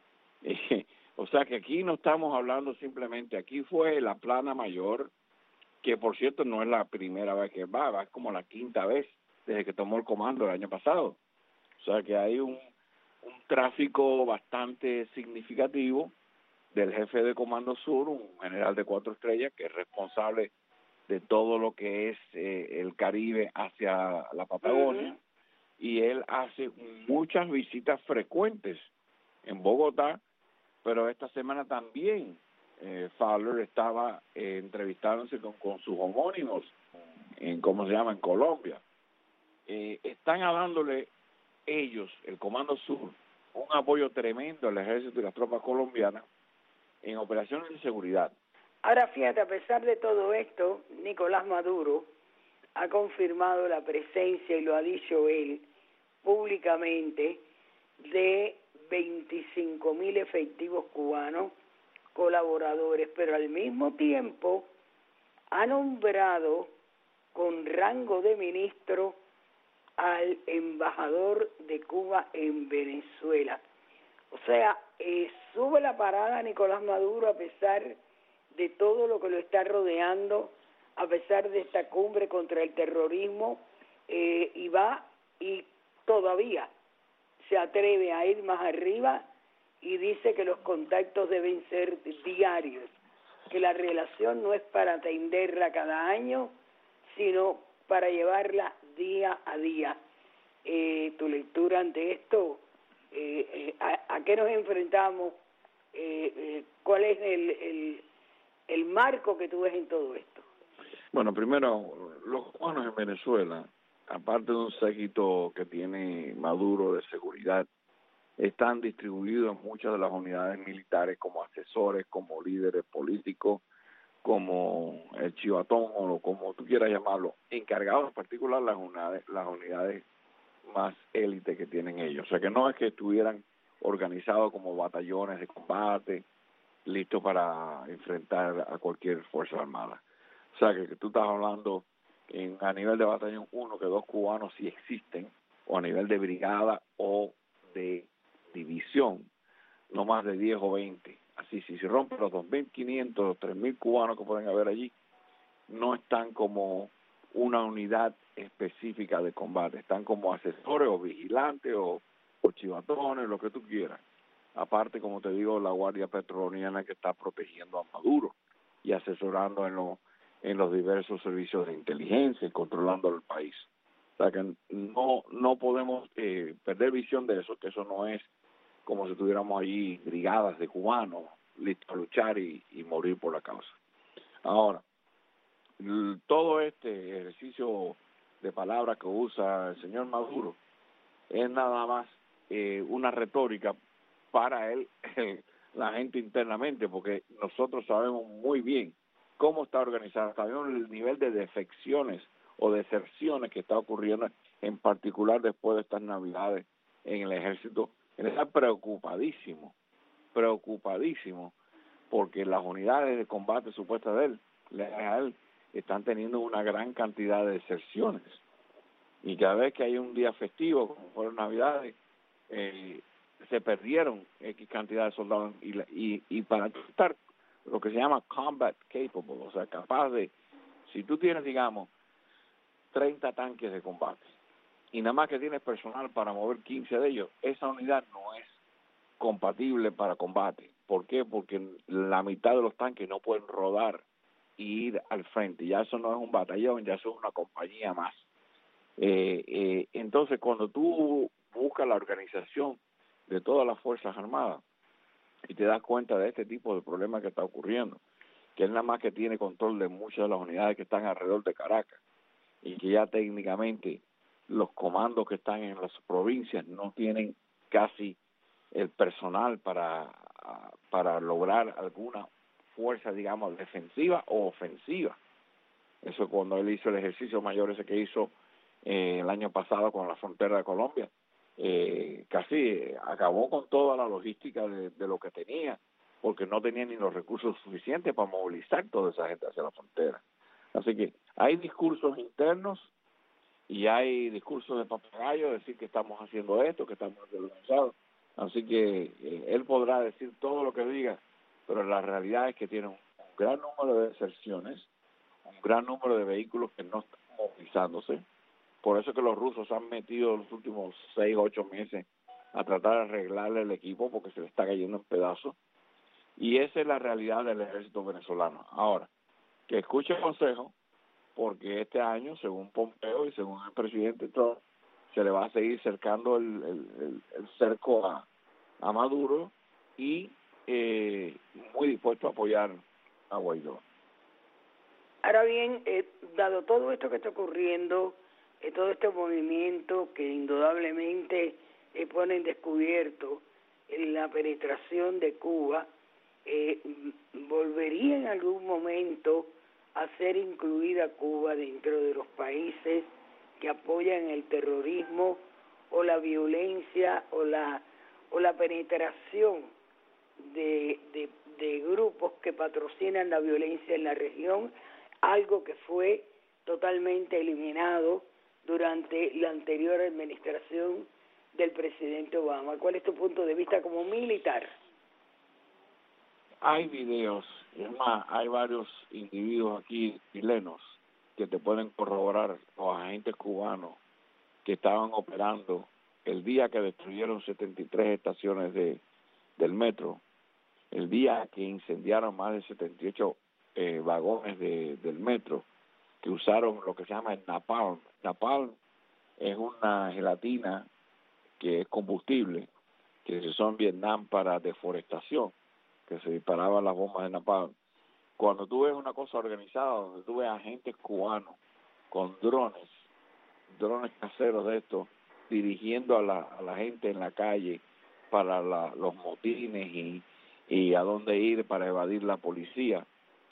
Eh, o sea que aquí no estamos hablando simplemente, aquí fue la plana mayor, que por cierto no es la primera vez que va, va como la quinta vez desde que tomó el comando el año pasado. O sea que hay un, un tráfico bastante significativo del jefe de Comando Sur, un general de cuatro estrellas que es responsable de todo lo que es eh, el Caribe hacia la Patagonia, uh-huh. y él hace muchas visitas frecuentes en Bogotá, pero esta semana también eh, Fowler estaba eh, entrevistándose con, con sus homónimos en, ¿cómo se llama?, en Colombia. Eh, están dándole ellos, el Comando Sur, un apoyo tremendo al ejército y las tropas colombianas en operaciones de seguridad. Ahora fíjate, a pesar de todo esto, Nicolás Maduro ha confirmado la presencia, y lo ha dicho él públicamente, de veinticinco mil efectivos cubanos colaboradores, pero al mismo tiempo ha nombrado con rango de ministro al embajador de Cuba en Venezuela. O sea, eh, sube la parada Nicolás Maduro a pesar de todo lo que lo está rodeando, a pesar de esta cumbre contra el terrorismo, eh, y va y todavía se atreve a ir más arriba y dice que los contactos deben ser diarios, que la relación no es para atenderla cada año, sino para llevarla día a día. Eh, tu lectura ante esto, eh, eh, a, a qué nos enfrentamos, eh, eh, cuál es el, el, el marco que tú ves en todo esto. Bueno, primero, los cubanos en Venezuela, aparte de un séquito que tiene Maduro de seguridad, están distribuidos en muchas de las unidades militares como asesores, como líderes políticos, como el chivatón o como tú quieras llamarlo, encargados en particular las unidades, las unidades más élite que tienen ellos. O sea que no es que estuvieran organizados como batallones de combate, listos para enfrentar a cualquier fuerza armada. O sea que, que tú estás hablando en, a nivel de batallón uno, que dos cubanos sí existen, o a nivel de brigada o de división, no más de diez o veinte. Así, si se rompen los dos mil quinientos o tres mil cubanos que pueden haber allí, no están como una unidad específica de combate, están como asesores o vigilantes o, o chivatones, lo que tú quieras. Aparte, como te digo, la Guardia Petrolera que está protegiendo a Maduro y asesorando en, lo, en los diversos servicios de inteligencia y controlando el país. O sea que no, no podemos eh, perder visión de eso, que eso no es como si tuviéramos allí brigadas de cubanos listos a luchar y, y morir por la causa. Ahora, l- todo este ejercicio de palabras que usa el señor Maduro es nada más eh, una retórica para él, la gente internamente, porque nosotros sabemos muy bien cómo está organizada, sabemos el nivel de defecciones o deserciones que está ocurriendo, en particular después de estas navidades en el ejército. Él está preocupadísimo, preocupadísimo, porque las unidades de combate supuestas de él, a él, están teniendo una gran cantidad de deserciones. Y cada vez que hay un día festivo, como fueron Navidades, eh, se perdieron X cantidad de soldados. Y, y, y para estar lo que se llama combat capable, o sea, capaz de, si tú tienes, digamos, treinta tanques de combate, y nada más que tienes personal para mover quince de ellos, esa unidad no es compatible para combate. ¿Por qué? Porque la mitad de los tanques no pueden rodar y ir al frente. Ya eso no es un batallón, ya eso es una compañía más. Eh, eh, entonces, cuando tú buscas la organización de todas las Fuerzas Armadas y te das cuenta de este tipo de problemas que está ocurriendo, que es nada más que tiene control de muchas de las unidades que están alrededor de Caracas, y que ya técnicamente los comandos que están en las provincias no tienen casi el personal para, para lograr alguna fuerza, digamos, defensiva o ofensiva. Eso cuando él hizo el ejercicio mayor ese que hizo eh, el año pasado con la frontera de Colombia, eh, casi acabó con toda la logística de, de lo que tenía, porque no tenía ni los recursos suficientes para movilizar toda esa gente hacia la frontera. Así que hay discursos internos y hay discursos de papagayo, decir que estamos haciendo esto, que estamos organizados. Así que eh, él podrá decir todo lo que diga, pero la realidad es que tiene un, un gran número de deserciones, un gran número de vehículos que no están movilizándose. Por eso que los rusos han metido los últimos seis, ocho meses a tratar de arreglarle el equipo porque se le está cayendo en pedazos. Y esa es la realidad del ejército venezolano. Ahora, que escuche el consejo, porque este año, según Pompeo y según el presidente Trump, se le va a seguir cercando el, el, el, el cerco a, a Maduro y eh, muy dispuesto a apoyar a Guaidó. Ahora bien, eh, dado todo esto que está ocurriendo, eh, todo este movimiento que indudablemente eh, pone en descubierto eh, la penetración de Cuba, eh, ¿volvería en algún momento a ser incluida Cuba dentro de los países que apoyan el terrorismo o la violencia o la o la penetración de, de, de grupos que patrocinan la violencia en la región, algo que fue totalmente eliminado durante la anterior administración del presidente Obama? ¿Cuál es tu punto de vista como militar? Hay videos, es más, hay varios individuos aquí chilenos que te pueden corroborar, los agentes cubanos que estaban operando el día que destruyeron setenta y tres estaciones de del metro, el día que incendiaron más de setenta y ocho eh, vagones de, del metro, que usaron lo que se llama el napalm. Napalm es una gelatina que es combustible, que se usó en Vietnam para deforestación, que se disparaban las bombas de napalm. Cuando tú ves una cosa organizada, donde tú ves agentes cubanos con drones, drones caseros de estos, dirigiendo a la, a la gente en la calle para la, los motines y, y a dónde ir para evadir la policía,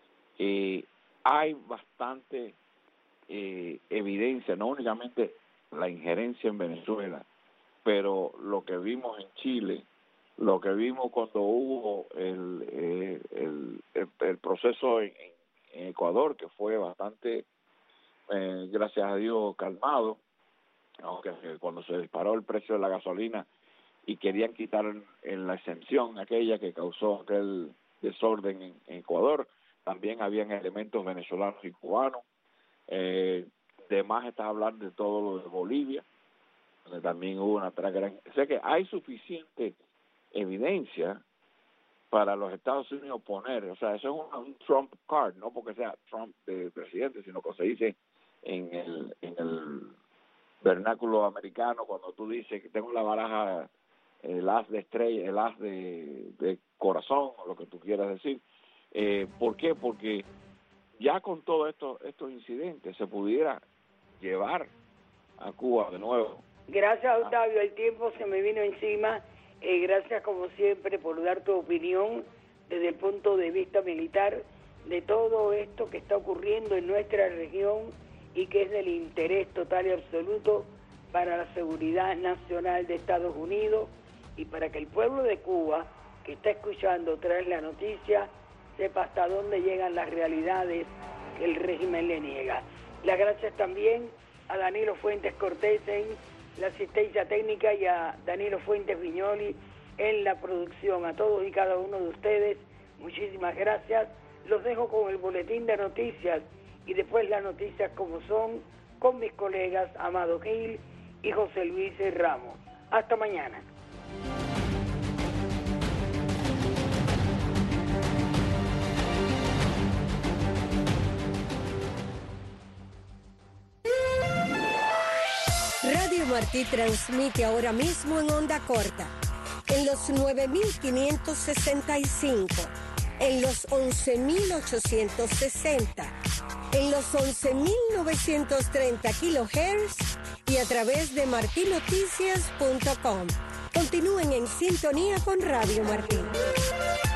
eh, hay bastante eh, evidencia, no únicamente la injerencia en Venezuela, pero lo que vimos en Chile, lo que vimos cuando hubo el, eh, el, el, el proceso en, en Ecuador, que fue bastante, eh, gracias a Dios, calmado, aunque cuando se disparó el precio de la gasolina y querían quitar en, en la exención aquella que causó aquel desorden en, en Ecuador, también habían elementos venezolanos y cubanos. Eh, de más está hablar de todo lo de Bolivia, donde también hubo una gran... O sea que hay suficiente evidencia para los Estados Unidos poner, o sea, eso es un, un Trump card, no porque sea Trump de presidente, sino que se dice en el, en el vernáculo americano, cuando tú dices que tengo la baraja, el as de estrella, el as de, de corazón, o lo que tú quieras decir. Eh, ¿Por qué? Porque ya con todos esto, estos incidentes se pudiera llevar a Cuba de nuevo. Gracias, Octavio, el tiempo se me vino encima. Eh, gracias como siempre por dar tu opinión desde el punto de vista militar de todo esto que está ocurriendo en nuestra región y que es del interés total y absoluto para la seguridad nacional de Estados Unidos y para que el pueblo de Cuba, que está escuchando tras la noticia, sepa hasta dónde llegan las realidades que el régimen le niega. Las gracias también a Danilo Fuentes Cortés en la asistencia técnica y a Danilo Fuentes Viñoli en la producción. A todos y cada uno de ustedes, muchísimas gracias. Los dejo con el boletín de noticias y después las noticias como son con mis colegas Amado Gil y José Luis Ramos. Hasta mañana. Radio Martí transmite ahora mismo en onda corta, en los nueve mil quinientos sesenta y cinco, en los once mil ochocientos sesenta, en los once mil novecientos treinta kilohertz y a través de marti noticias punto com. Continúen en sintonía con Radio Martí.